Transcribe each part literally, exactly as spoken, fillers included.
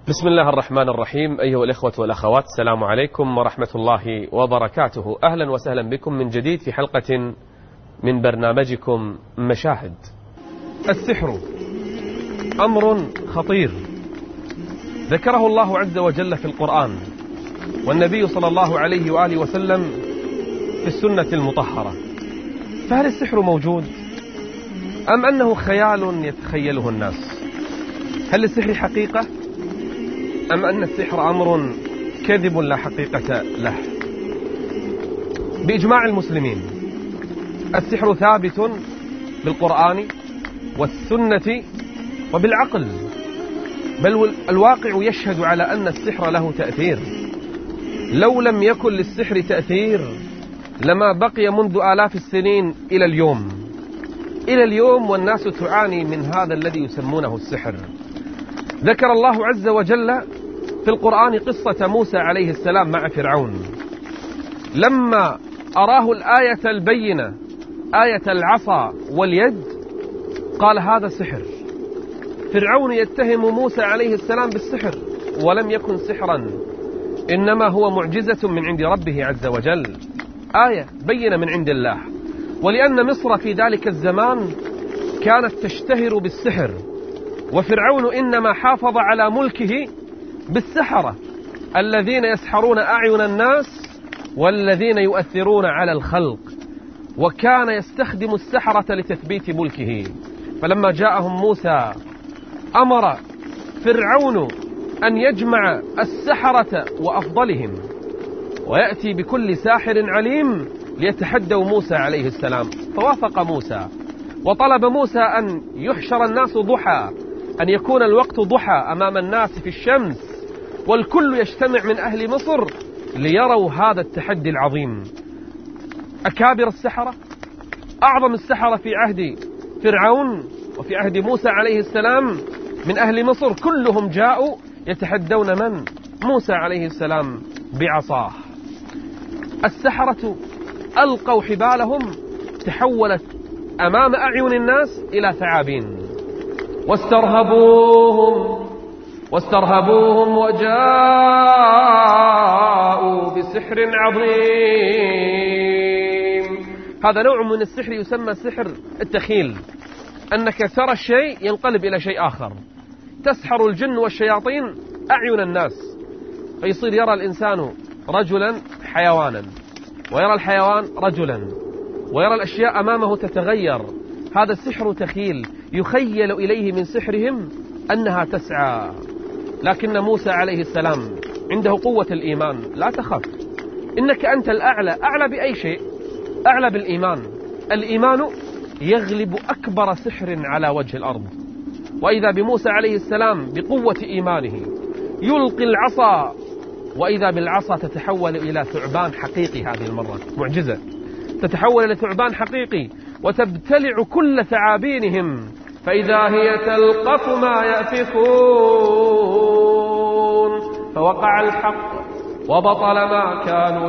بسم الله الرحمن الرحيم. أيها الإخوة والأخوات، السلام عليكم ورحمة الله وبركاته. أهلا وسهلا بكم من جديد في حلقة من برنامجكم مشاهد. السحر أمر خطير ذكره الله عز وجل في القرآن، والنبي صلى الله عليه وآله وسلم في السنة المطهرة. فهل السحر موجود أم أنه خيال يتخيله الناس؟ هل للسحر حقيقة أم أن السحر أمر كذب لا حقيقة له؟ بإجماع المسلمين السحر ثابت بالقرآن والسنة وبالعقل، بل الواقع يشهد على أن السحر له تأثير. لو لم يكن للسحر تأثير لما بقي منذ آلاف السنين إلى اليوم إلى اليوم والناس تعاني من هذا الذي يسمونه السحر. ذكر الله عز وجل في القرآن قصة موسى عليه السلام مع فرعون لما أراه الآية البينة، آية العصا واليد، قال هذا سحر. فرعون يتهم موسى عليه السلام بالسحر، ولم يكن سحرا، إنما هو معجزة من عند ربه عز وجل، آية بينة من عند الله. ولأن مصر في ذلك الزمان كانت تشتهر بالسحر، وفرعون إنما حافظ على ملكه بالسحرة الذين يسحرون أعين الناس والذين يؤثرون على الخلق، وكان يستخدم السحرة لتثبيت ملكه. فلما جاءهم موسى أمر فرعون أن يجمع السحرة وأفضلهم ويأتي بكل ساحر عليم ليتحدوا موسى عليه السلام، فوافق موسى وطلب موسى أن يحشر الناس ضحى، أن يكون الوقت ضحى أمام الناس في الشمس، والكل يجتمع من أهل مصر ليروا هذا التحدي العظيم. أكابر السحرة، أعظم السحرة في عهد فرعون وفي عهد موسى عليه السلام من أهل مصر، كلهم جاءوا يتحدون من؟ موسى عليه السلام بعصاه. السحرة ألقوا حبالهم تحولت أمام أعين الناس إلى ثعابين، واسترهبوهم واسترهبوهم وجاءوا بسحر عظيم. هذا نوع من السحر يسمى سحر التخيل، أنك ترى الشيء ينقلب إلى شيء آخر. تسحر الجن والشياطين أعين الناس، فيصير يرى الإنسان رجلا حيوانا، ويرى الحيوان رجلا، ويرى الأشياء أمامه تتغير. هذا السحر تخيل، يخيل إليه من سحرهم أنها تسعى. لكن موسى عليه السلام عنده قوة الإيمان. لا تخف، إنك أنت الأعلى. أعلى بأي شيء؟ أعلى بالإيمان. الإيمان يغلب أكبر سحر على وجه الأرض. وإذا بموسى عليه السلام بقوة إيمانه يلقي العصا، وإذا بالعصا تتحول إلى ثعبان حقيقي. هذه المرة معجزة، تتحول إلى ثعبان حقيقي وتبتلع كل ثعابينهم، فإذا هي تلقف ما يأفكون. فوقع الحق وبطل ما كانوا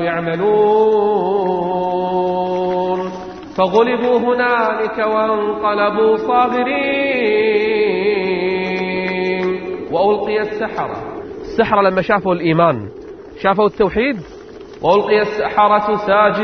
يعملون، فغلبوا هنالك وانقلبوا صاغرين وألقي السحرة. السحرة لما شافوا الإيمان، شافوا التوحيد، وألقي السحرة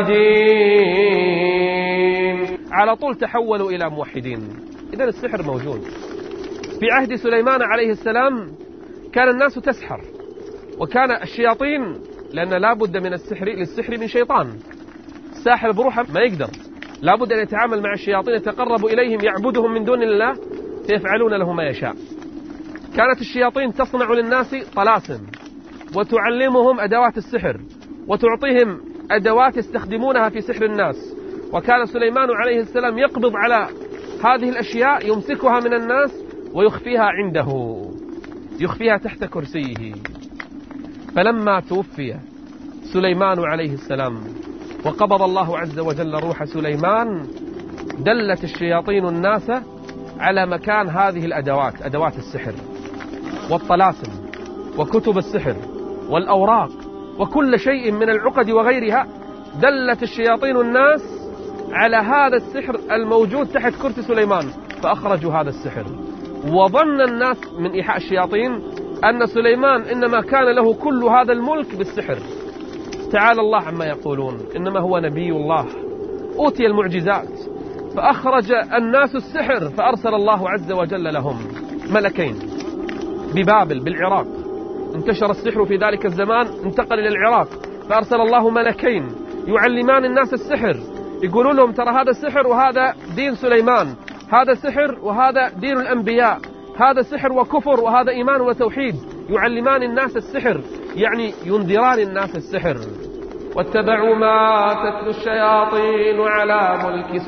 ساجدين، على طول تحولوا إلى موحدين. إذن السحر موجود. في عهد سليمان عليه السلام كان الناس تسحر، وكان الشياطين، لأن لا بد من السحر للسحر من شيطان. الساحر بروحه ما يقدر، لا بد أن يتعامل مع الشياطين، يتقرب إليهم، يعبدهم من دون الله، فيفعلون له ما يشاء. كانت الشياطين تصنع للناس طلاسم وتعلمهم أدوات السحر وتعطيهم أدوات يستخدمونها في سحر الناس. وكان سليمان عليه السلام يقبض على هذه الأشياء، يمسكها من الناس ويخفيها عنده، يخفيها تحت كرسيه. فلما توفي سليمان عليه السلام وقبض الله عز وجل روح سليمان، دلت الشياطين الناس على مكان هذه الأدوات، أدوات السحر والطلاسم وكتب السحر والأوراق وكل شيء من العقد وغيرها. دلت الشياطين الناس على هذا السحر الموجود تحت كرسي سليمان، فأخرجوا هذا السحر. وظن الناس من إيحاء الشياطين أن سليمان إنما كان له كل هذا الملك بالسحر. تعالى الله عما يقولون، إنما هو نبي الله أوتي المعجزات، فأخرج الناس السحر فأرسل الله عز وجل لهم ملكين ببابل بالعراق. انتشر السحر في ذلك الزمان، انتقل إلى العراق، فأرسل الله ملكين يعلمان الناس السحر، يقولون لهم ترى هذا سحر وهذا دين سليمان، هذا سحر وهذا دين الأنبياء، هذا سحر وكفر وهذا إيمان وتوحيد. يعلمان الناس السحر، يعني ينذران الناس السحر. واتبعوا ما تتلو الشياطين على ملك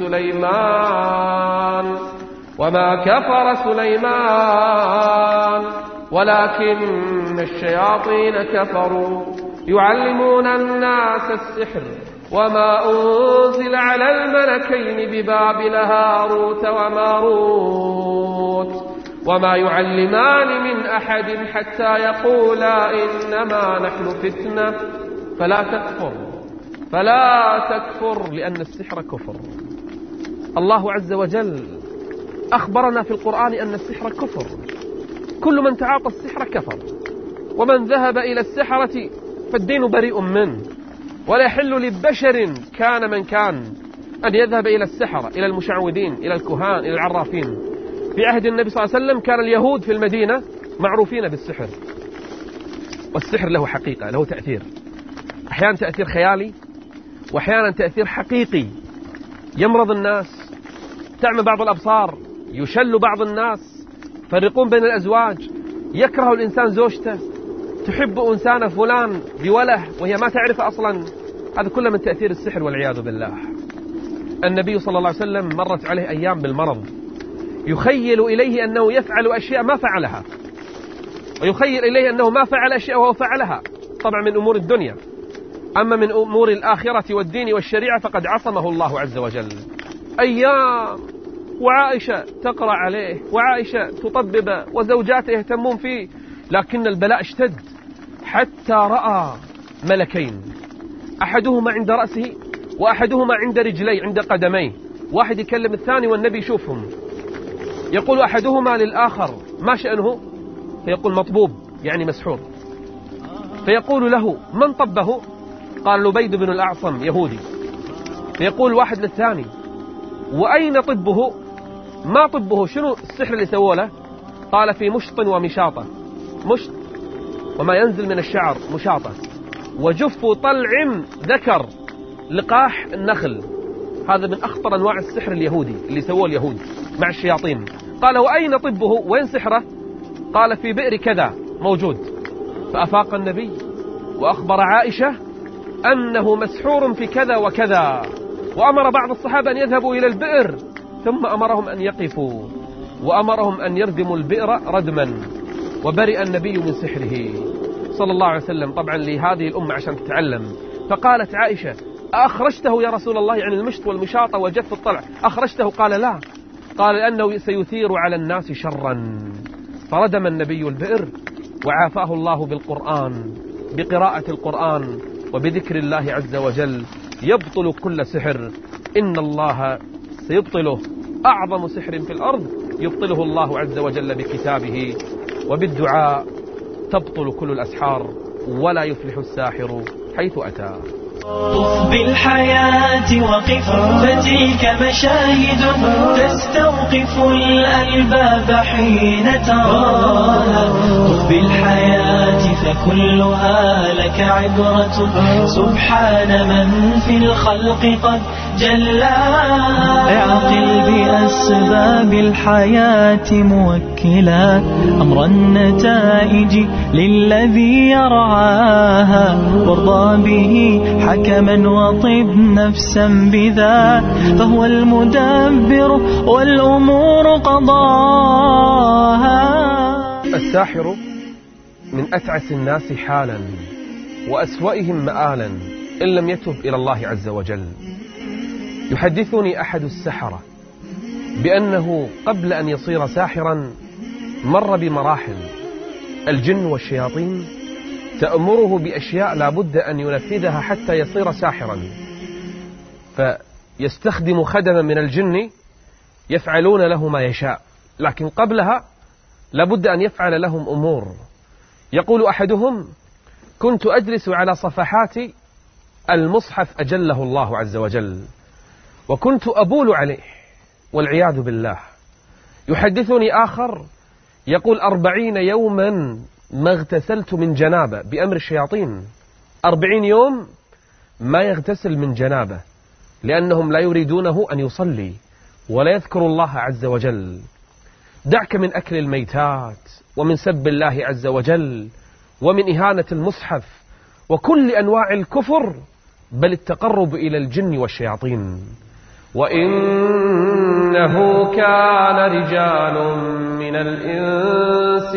سليمان وما كفر سليمان ولكن الشياطين كفروا يعلمون الناس السحر وما أنزل على الملكين ببابل هاروت وماروت وما يعلمان من أحد حتى يقولا إنما نحن فتنة فلا تكفر فلا تكفر لأن السحر كفر. الله عز وجل أخبرنا في القرآن أن السحر كفر، كل من تعاطى السحر كفر، ومن ذهب إلى السحرة فالدين بريء منه، ولا يحل لبشر كان من كان أن يذهب إلى السحرة، إلى المشعوذين، إلى الكهان، إلى العرافين. في عهد النبي صلى الله عليه وسلم كان اليهود في المدينة معروفين بالسحر، والسحر له حقيقة، له تأثير، أحيانا تأثير خيالي وأحيانا تأثير حقيقي. يمرض الناس، تعمى بعض الأبصار، يشل بعض الناس، يفرقون بين الأزواج، يكره الإنسان زوجته، تحب إنسان فلان بوله وهي ما تعرف أصلا. هذا كله من تأثير السحر والعياذ بالله. النبي صلى الله عليه وسلم مرت عليه أيام بالمرض، يخيل إليه أنه يفعل أشياء ما فعلها، ويخيل إليه أنه ما فعل أشياء وهو فعلها، طبعا من أمور الدنيا. أما من أمور الآخرة والدين والشريعة فقد عصمه الله عز وجل. أيام وعائشة تقرأ عليه، وعائشة تطبب، وزوجاته يهتمون فيه، لكن البلاء اشتد حتى رأى ملكين، أحدهما عند رأسه وأحدهما عند رجليه، عند قدميه، واحد يكلم الثاني والنبي يشوفهم. يقول أحدهما للآخر ما شأنه؟ فيقول مطبوب، يعني مسحور. فيقول له من طبه؟ قال لبيد بن الأعصم يهودي. فيقول واحد للثاني وأين طبه؟ ما طبه، شنو السحر اللي سووه له؟ قال في مشط ومشاطة، مشط وما ينزل من الشعر مشاطة، وجف طلع ذكر لقاح النخل. هذا من أخطر أنواع السحر اليهودي اللي سووه اليهود مع الشياطين. قال وأين طبه؟ وين سحره؟ قال في بئر كذا موجود. فأفاق النبي وأخبر عائشة أنه مسحور في كذا وكذا، وأمر بعض الصحابة أن يذهبوا إلى البئر، ثم أمرهم أن يقفوا وأمرهم أن يردموا البئر ردما، وبرئ النبي من سحره صلى الله عليه وسلم، طبعا لهذه الأمة عشان تتعلم. فقالت عائشة أخرجته يا رسول الله، يعني المشط والمشاطة وجف الطلع أخرجته؟ قال لا، قال لأنه سيثير على الناس شرا. فردم النبي البئر وعافاه الله بالقرآن، بقراءة القرآن وبذكر الله عز وجل، يبطل كل سحر. إن الله سيبطله، أعظم سحر في الأرض يبطله الله عز وجل بكتابه وبالدعاء. تبطل كل الأسحار ولا يفلح الساحر حيث أتى. طف بالحياة وقف، فتلك مشاهد تستوقف الألباب حين تراها. طف بالحياة فكلها لك عبرة، سبحان من في الخلق قد جلاها. اعقل بأسباب الحياة موكلا أمر النتائج للذي يرعاها، وارضى به حكما وطب نفسا بذا، فهو المدبر والأمور قضاها. الساحر من أتعس الناس حالا وأسوأهم مآلا إن لم يتب إلى الله عز وجل. يحدثني أحد السحرة بأنه قبل أن يصير ساحرا مر بمراحل. الجن والشياطين تأمره بأشياء لا بد أن ينفذها حتى يصير ساحرا، فيستخدم خدما من الجن يفعلون له ما يشاء، لكن قبلها لا بد أن يفعل لهم أمور. يقول أحدهم: كنت أجلس على صفحات المصحف أجله الله عز وجل، وكنت أبول عليه والعياذ بالله. يحدثني آخر يقول: أربعين يوما ما اغتسلت من جنابة بأمر الشياطين. أربعين يوم ما يغتسل من جنابة، لأنهم لا يريدونه أن يصلي ولا يذكر الله عز وجل. دعك من أكل الميتات ومن سب الله عز وجل ومن إهانة المصحف وكل أنواع الكفر، بل التقرب إلى الجن والشياطين. وإنه كان رجال من الإنس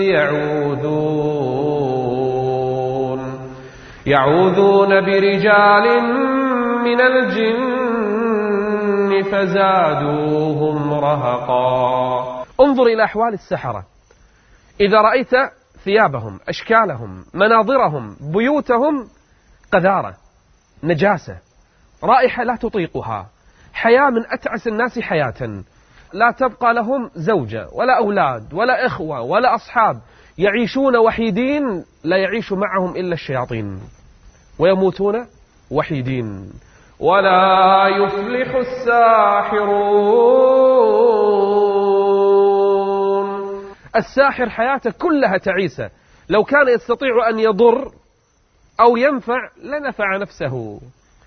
يعوذون يعوذون برجال من الجن فزادوهم رهقا. انظر إلى أحوال السحرة. إذا رأيت ثيابهم، أشكالهم، مناظرهم، بيوتهم، قذارة، نجاسة، رائحة لا تطيقها، حياة من أتعس الناس حياة، لا تبقى لهم زوجة ولا أولاد ولا إخوة ولا أصحاب، يعيشون وحيدين، لا يعيش معهم إلا الشياطين، ويموتون وحيدين. ولا يفلح الساحرون. الساحر حياته كلها تعيسة، لو كان يستطيع أن يضر أو ينفع لنفع نفسه،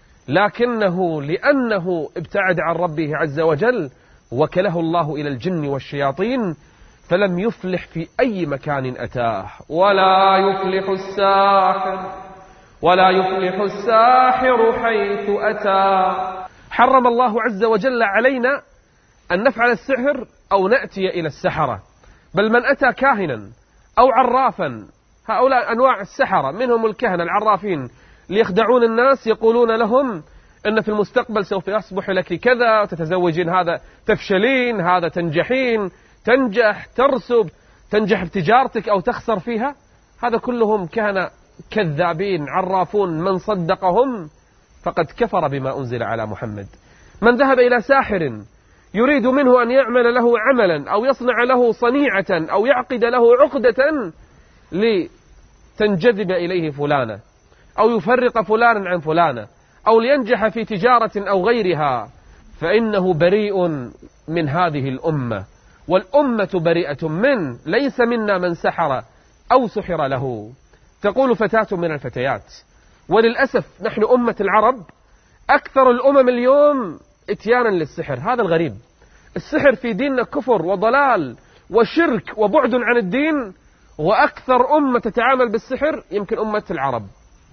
لكنه لأنه ابتعد عن ربه عز وجل وكله الله إلى الجن والشياطين، فلم يفلح في أي مكان أتاه. ولا يفلح الساحر ولا يفلح الساحر حيث أتى. حرم الله عز وجل علينا أن نفعل السحر أو نأتي إلى السحرة، بل من أتى كاهنا أو عرافا، هؤلاء أنواع السحرة، منهم الكهنة العرافين، ليخدعون الناس، يقولون لهم أن في المستقبل سوف يصبح لك كذا، تتزوجين هذا تفشلين، هذا تنجحين، تنجح، ترسب، تنجح في تجارتك أو تخسر فيها. هذا كلهم كهنة كذابين عرافون، من صدقهم فقد كفر بما أنزل على محمد. من ذهب إلى ساحر يريد منه أن يعمل له عملا أو يصنع له صنيعة أو يعقد له عقدة لتنجذب إليه فلانة أو يفرق فلانا عن فلانة أو لينجح في تجارة أو غيرها، فإنه بريء من هذه الأمة، والأمة بريئة منه. ليس منا من سحر أو سحر له. تقول فتاة من الفتيات: وللأسف نحن أمة العرب أكثر الأمم اليوم اتيانا للسحر. هذا الغريب. السحر في ديننا كفر وضلال وشرك وبعد عن الدين، وأكثر أمة تتعامل بالسحر يمكن أمة العرب.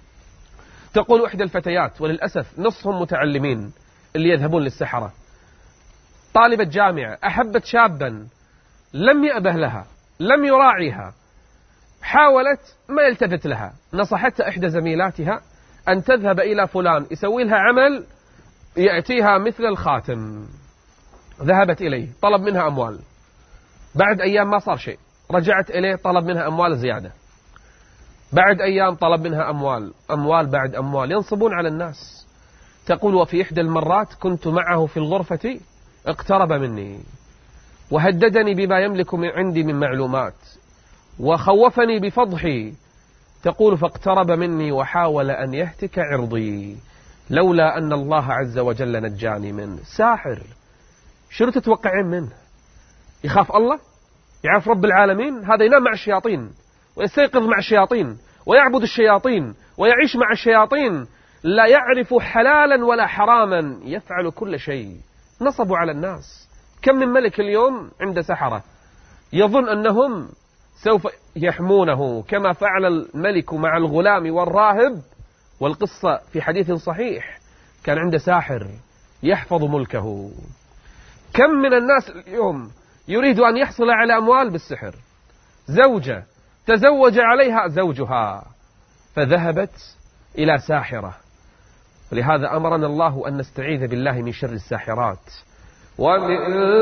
تقول إحدى الفتيات، وللأسف نصهم متعلمين اللي يذهبون للسحرة، طالبة جامعة أحبت شابا لم يأبه لها، لم يراعيها، حاولت ما يلتفت لها، نصحتها إحدى زميلاتها أن تذهب إلى فلان يسوي لها عمل يأتيها مثل الخاتم. ذهبت إليه، طلب منها أموال، بعد أيام ما صار شيء، رجعت إليه، طلب منها أموال زيادة، بعد أيام طلب منها أموال، أموال بعد أموال، ينصبون على الناس. تقول: وفي إحدى المرات كنت معه في الغرفة، اقترب مني وهددني بما يملك من عندي من معلومات وخوفني بفضحي. تقول: فاقترب مني وحاول أن يهتك عرضي لولا أن الله عز وجل نجاني منه. ساحر، شنو تتوقعين منه؟ يخاف الله؟ يعرف رب العالمين؟ هذا ينام مع الشياطين ويستيقظ مع الشياطين ويعبد الشياطين ويعيش مع الشياطين، لا يعرف حلالا ولا حراما، يفعل كل شيء. نصبوا على الناس. كم من ملك اليوم عند سحرة يظن أنهم سوف يحمونه، كما فعل الملك مع الغلام والراهب، والقصة في حديث صحيح، كان عنده ساحر يحفظ ملكه. كم من الناس اليوم يريد أن يحصل على أموال بالسحر. زوجة تزوج عليها زوجها فذهبت إلى ساحرة، ولهذا أمرنا الله أن نستعيذ بالله من شر الساحرات ومن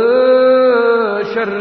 شر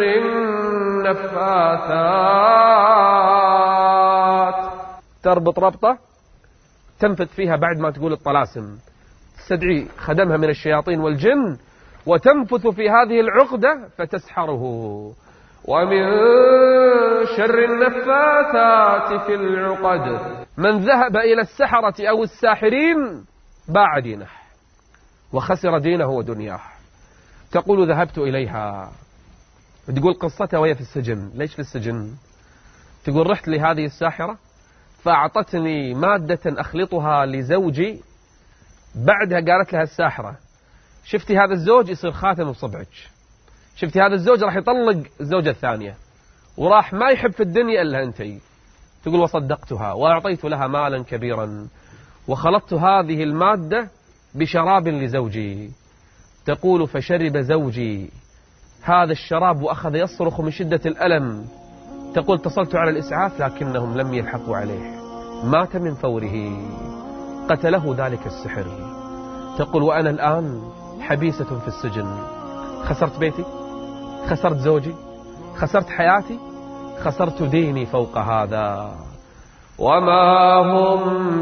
النفاثات. تربط ربطة تنفذ فيها بعد ما تقول الطلاسم، تستدعي خدمها من الشياطين والجن وتنفث في هذه العقدة فتسحره. ومن شر النفاثات في العقد. من ذهب إلى السحرة أو الساحرين باع دينه وخسر دينه ودنياه. تقول ذهبت إليها، تقول قصتها وهي في السجن. ليش في السجن؟ تقول رحت لهذه الساحرة فأعطتني مادة أخلطها لزوجي. بعدها قالت لها الساحرة شفتي هذا الزوج يصير خاتم بصبعك، شفتي هذا الزوج راح يطلق الزوجة الثانية وراح ما يحب في الدنيا إلا أنتي. تقول وصدقتها وأعطيت لها مالا كبيرا وخلطت هذه المادة بشراب لزوجي. تقول فشرب زوجي هذا الشراب وأخذ يصرخ من شدة الألم. تقول اتصلت على الإسعاف لكنهم لم يلحقوا عليه، مات من فوره، قتله ذلك السحر. تقول وأنا الآن حبيسة في السجن، خسرت بيتي، خسرت زوجي، خسرت حياتي، خسرت ديني فوق هذا، وما هم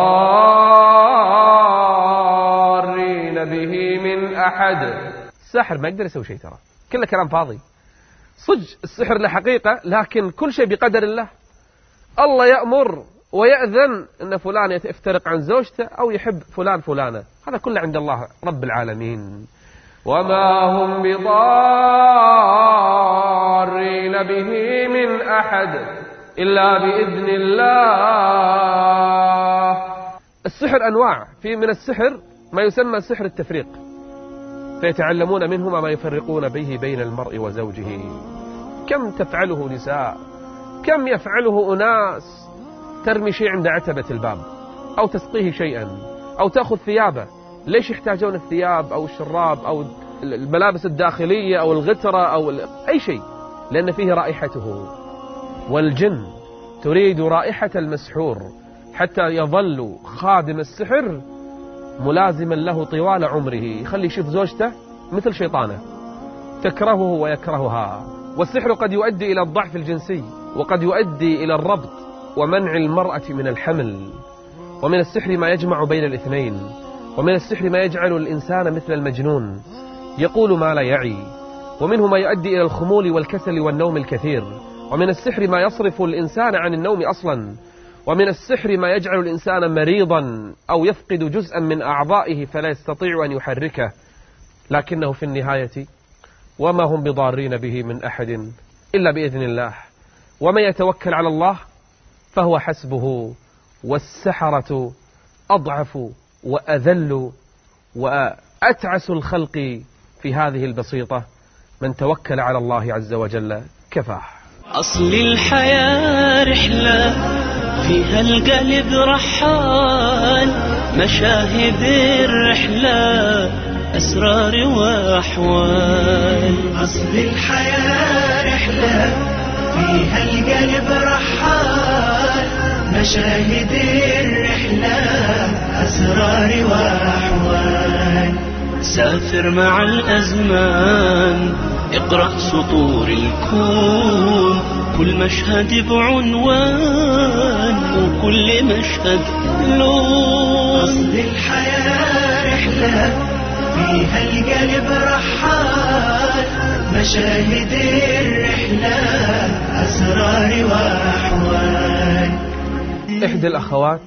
بضارين به من أحد. الساحر ما يقدر يسوي شيء، ترى كله كلام فاضي. صج السحر له حقيقة، لكن كل شيء بقدر الله. الله يأمر ويأذن أن فلان يفترق عن زوجته أو يحب فلان فلانة، هذا كله عند الله رب العالمين. وما هم بضارين به من أحد إلا بإذن الله. السحر أنواع، في من السحر ما يسمى سحر التفريق، فيتعلمون منهما ما يفرقون به بين المرء وزوجه. كم تفعله نساء، كم يفعله أناس. ترمي شيء عند عتبة الباب أو تسقيه شيئا أو تأخذ ثيابه. ليش يحتاجون الثياب أو الشراب أو الملابس الداخلية أو الغترة أو أي شيء؟ لأن فيه رائحته، والجن تريد رائحة المسحور حتى يظل خادم السحر ملازما له طوال عمره. يخلي يشوف زوجته مثل شيطانه، تكرهه ويكرهها. والسحر قد يؤدي إلى الضعف الجنسي، وقد يؤدي إلى الربط ومنع المرأة من الحمل. ومن السحر ما يجمع بين الاثنين، ومن السحر ما يجعل الإنسان مثل المجنون يقول ما لا يعي. ومنه ما يؤدي إلى الخمول والكسل والنوم الكثير. ومن السحر ما يصرف الإنسان عن النوم أصلا. ومن السحر ما يجعل الإنسان مريضا أو يفقد جزءا من أعضائه فلا يستطيع أن يحركه. لكنه في النهاية وما هم بضارين به من أحد إلا بإذن الله. ومن يتوكل على الله فهو حسبه. والسحرة أضعف وأذل وأتعس الخلق في هذه البسيطة. من توكل على الله عز وجل كفاه. أصل الحياة رحلة فيها القلب رحال، مشاهد الرحلة أسرار وأحوال. أصل الحياة رحلة فيها القلب رحال، مشاهد الرحلة أسرار وأحوال. سافر مع الأزمان، اقرأ سطور الكون، كل مشهد بعنوان وكل مشهد لون. أصل الحياة رحلة فيها القلب رحال، مشاهد الرحلة أسرار وأحوال. إحدى الأخوات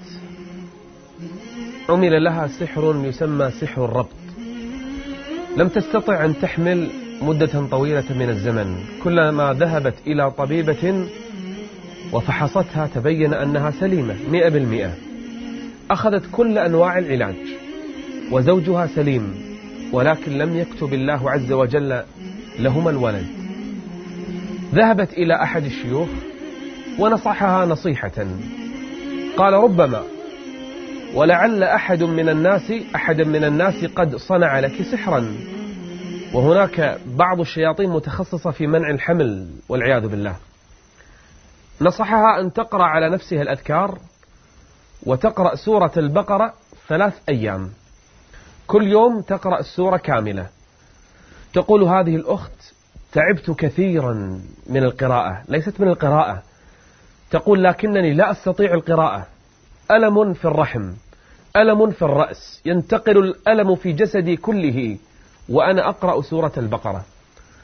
عمل لها سحر يسمى سحر الربط. لم تستطع أن تحمل مدة طويلة من الزمن. كلما ذهبت إلى طبيبة وفحصتها تبين أنها سليمة مئة بالمئة. أخذت كل أنواع العلاج وزوجها سليم، ولكن لم يكتب الله عز وجل لهما الولد. ذهبت إلى أحد الشيوخ ونصحها نصيحة، قال ربما ولعل أحد من الناس أحد من الناس قد صنع لك سحرا، وهناك بعض الشياطين متخصصة في منع الحمل والعياذ بالله. نصحها أن تقرأ على نفسها الأذكار وتقرأ سورة البقرة ثلاث أيام، كل يوم تقرأ السورة كاملة. تقول هذه الأخت تعبت كثيرا من القراءة، ليست من القراءة، تقول لكنني لا أستطيع القراءة، ألم في الرحم، ألم في الرأس، ينتقل الألم في جسدي كله وأنا أقرأ سورة البقرة.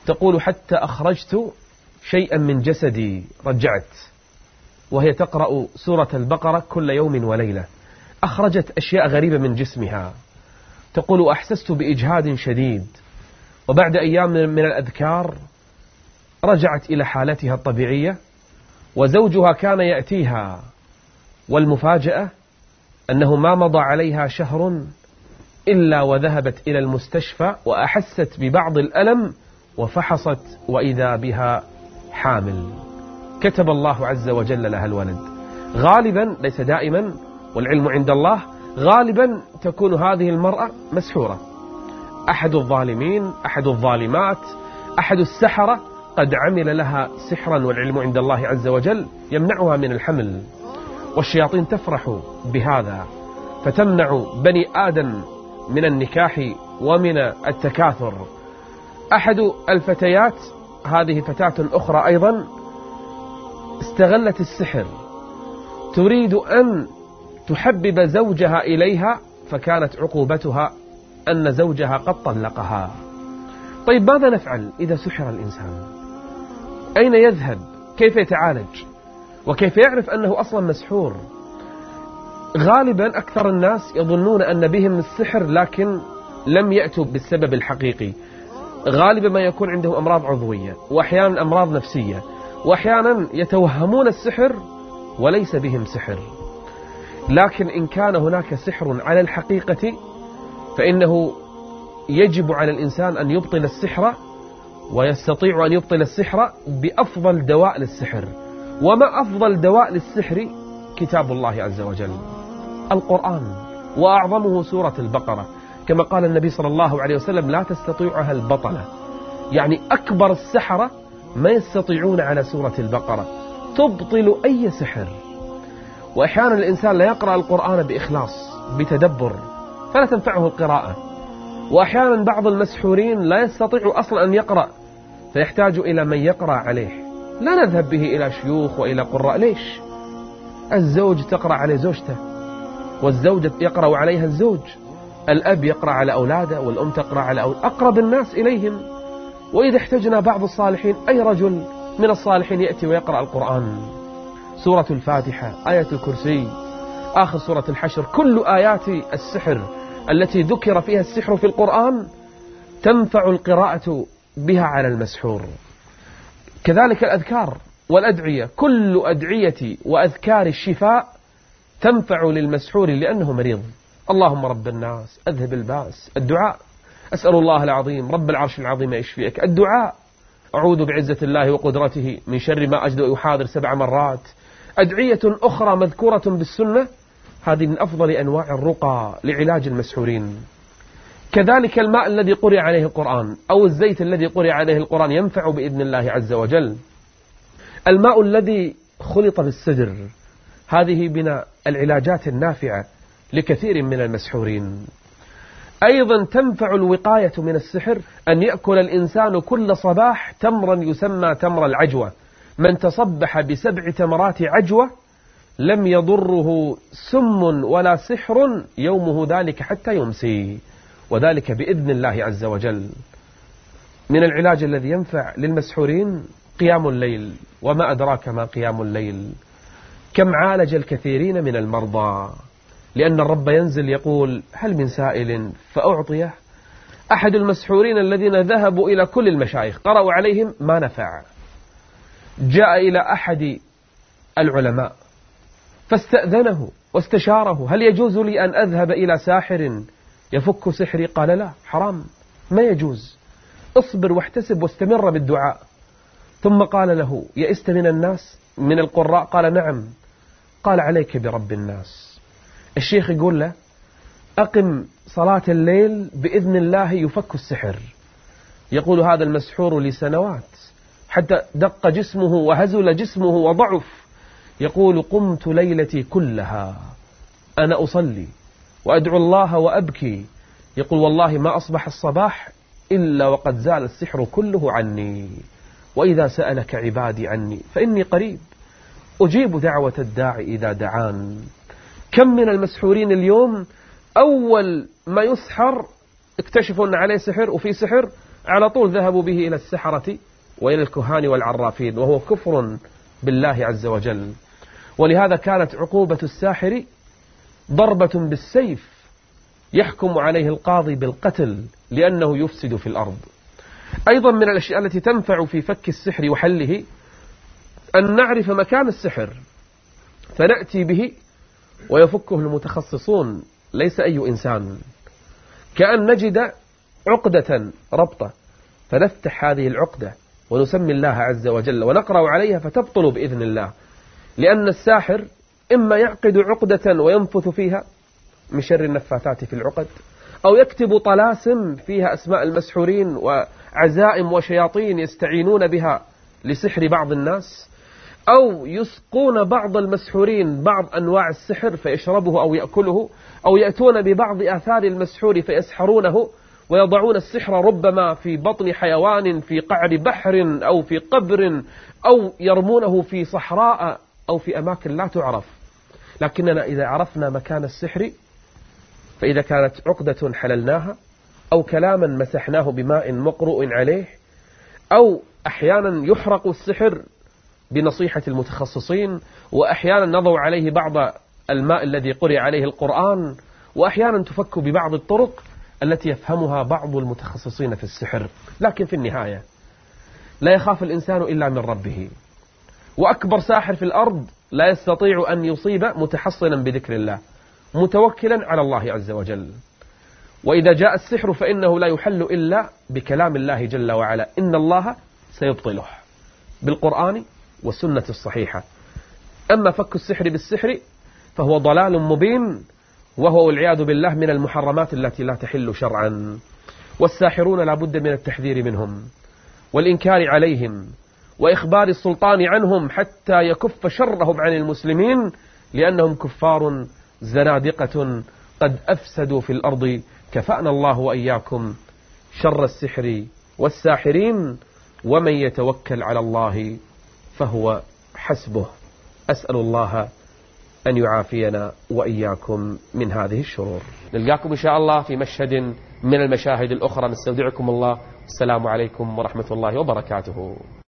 تقول حتى أخرجت شيئا من جسدي رجعت، وهي تقرأ سورة البقرة كل يوم وليلة، أخرجت أشياء غريبة من جسمها. تقول أحسست بإجهاد شديد، وبعد أيام من الأذكار رجعت إلى حالتها الطبيعية، وزوجها كان يأتيها، والمفاجأة أنه ما مضى عليها شهر إلا وذهبت إلى المستشفى وأحست ببعض الألم وفحصت وإذا بها حامل. كتب الله عز وجل لها الولد. غالبا، ليس دائما والعلم عند الله، غالبا تكون هذه المرأة مسحورة. أحد الظالمين، أحد الظالمات، أحد السحرة قد عمل لها سحرا والعلم عند الله عز وجل يمنعها من الحمل، والشياطين تفرح بهذا فتمنع بني آدم من النكاح ومن التكاثر. أحد الفتيات، هذه فتاة أخرى أيضا، استغلت السحر، تريد أن تحبب زوجها إليها، فكانت عقوبتها أن زوجها قد طلقها. طيب ماذا نفعل إذا سحر الإنسان؟ أين يذهب؟ كيف يتعالج؟ وكيف يعرف أنه أصلا مسحور؟ غالبا أكثر الناس يظنون أن بهم السحر لكن لم يأتوا بالسبب الحقيقي. غالبا ما يكون عندهم أمراض عضوية، وأحيانا أمراض نفسية، وأحيانا يتوهمون السحر وليس بهم سحر. لكن إن كان هناك سحر على الحقيقة فإنه يجب على الإنسان أن يبطل السحر، ويستطيع أن يبطل السحر بأفضل دواء للسحر. وما أفضل دواء للسحر؟ كتاب الله عز وجل، القرآن، وأعظمه سورة البقرة، كما قال النبي صلى الله عليه وسلم: لا تستطيعها البطلة. يعني أكبر السحرة ما يستطيعون على سورة البقرة، تبطل أي سحر. وأحيانا الإنسان لا يقرأ القرآن بإخلاص بتدبر فلا تنفعه القراءة، وأحيانا بعض المسحورين لا يستطيع أصلا أن يقرأ فيحتاج إلى من يقرأ عليه. لا نذهب به إلى شيوخ وإلى قراء. ليش؟ الزوج تقرأ عليه زوجته، والزوجة يقرأ عليها الزوج، الأب يقرأ على أولاده، والأم تقرأ على أول... أقرب الناس إليهم. وإذا احتجنا بعض الصالحين، أي رجل من الصالحين يأتي ويقرأ القرآن، سورة الفاتحة، آية الكرسي، آخر سورة الحشر، كل آيات السحر التي ذكر فيها السحر في القرآن تنفع القراءة بها على المسحور. كذلك الأذكار والأدعية، كل أدعية وأذكار الشفاء تنفع للمسحور لأنه مريض. اللهم رب الناس أذهب الباس، الدعاء. أسأل الله العظيم رب العرش العظيم يشفيك، الدعاء. أعوذ بعزة الله وقدرته من شر ما أجد ويحاضر سبع مرات. أدعية أخرى مذكورة بالسنة، هذه من أفضل أنواع الرقى لعلاج المسحورين. كذلك الماء الذي قرئ عليه القرآن أو الزيت الذي قرئ عليه القرآن ينفع بإذن الله عز وجل. الماء الذي خلط بالسدر، هذه من العلاجات النافعة لكثير من المسحورين. أيضا تنفع الوقاية من السحر أن يأكل الإنسان كل صباح تمرا يسمى تمر العجوة. من تصبح بسبع تمرات عجوة لم يضره سم ولا سحر يومه ذلك حتى يمسي، وذلك بإذن الله عز وجل. من العلاج الذي ينفع للمسحورين قيام الليل، وما أدراك ما قيام الليل. كم عالج الكثيرين من المرضى، لأن الرب ينزل يقول: هل من سائل فأعطيه. أحد المسحورين الذين ذهبوا إلى كل المشايخ قرأوا عليهم ما نفع، جاء إلى أحد العلماء فاستأذنه واستشاره: هل يجوز لي أن أذهب إلى ساحر يفك سحري؟ قال: لا، حرام، ما يجوز، اصبر واحتسب واستمر بالدعاء. ثم قال له: يئست من الناس من القراء؟ قال: نعم. قال: عليك برب الناس. الشيخ يقول له: أقم صلاة الليل بإذن الله يفك السحر. يقول هذا المسحور لسنوات حتى دق جسمه وهزل جسمه وضعف، يقول: قمت ليلتي كلها أنا أصلي وأدعو الله وأبكي، يقول: والله ما أصبح الصباح إلا وقد زال السحر كله عني، وإذا سألك عبادي عني فإني قريب أجيب دعوة الداعي إذا دعان. كم من المسحورين اليوم أول ما يسحر اكتشفوا أن عليه سحر وفي سحر على طول ذهبوا به إلى السحرة وإلى الكهان والعرافين، وهو كفر بالله عز وجل. ولهذا كانت عقوبة الساحر ضربة بالسيف يحكم عليه القاضي بالقتل لأنه يفسد في الأرض. أيضا من الأشياء التي تنفع في فك السحر وحله أن نعرف مكان السحر فنأتي به ويفكه المتخصصون ليس أي إنسان، كأن نجد عقدة ربطة فنفتح هذه العقدة ونسمي الله عز وجل ونقرأ عليها فتبطل بإذن الله، لأن الساحر إما يعقد عقدة وينفث فيها من شر النفاثات في العقد، أو يكتب طلاسم فيها أسماء المسحورين وعزائم وشياطين يستعينون بها لسحر بعض الناس، أو يسقون بعض المسحورين بعض أنواع السحر فيشربه أو يأكله، أو يأتون ببعض آثار المسحور فيسحرونه ويضعون السحر ربما في بطن حيوان في قعر بحر أو في قبر، أو يرمونه في صحراء أو في أماكن لا تعرف. لكننا إذا عرفنا مكان السحر، فإذا كانت عقدة حللناها، أو كلاما مسحناه بماء مقروء عليه، أو أحيانا يحرق السحر بنصيحة المتخصصين، وأحيانا نضع عليه بعض الماء الذي قرئ عليه القرآن، وأحيانا تفك ببعض الطرق التي يفهمها بعض المتخصصين في السحر. لكن في النهاية لا يخاف الإنسان إلا من ربه، وأكبر ساحر في الأرض لا يستطيع أن يصيب متحصنا بذكر الله متوكلا على الله عز وجل. وإذا جاء السحر فإنه لا يحل إلا بكلام الله جل وعلا، إن الله سيبطله بالقرآن والسنة الصحيحة. أما فك السحر بالسحر فهو ضلال مبين، وهو والعياذ بالله من المحرمات التي لا تحل شرعا. والساحرون لا بد من التحذير منهم والإنكار عليهم وإخبار السلطان عنهم حتى يكف شرهم عن المسلمين، لأنهم كفار زنادقة قد أفسدوا في الأرض. كفأنا الله وإياكم شر السحر والساحرين، ومن يتوكل على الله فهو حسبه. أسأل الله أن يعافينا وإياكم من هذه الشرور. نلقاكم إن شاء الله في مشهد من المشاهد الأخرى. نستودعكم الله. السلام عليكم ورحمة الله وبركاته.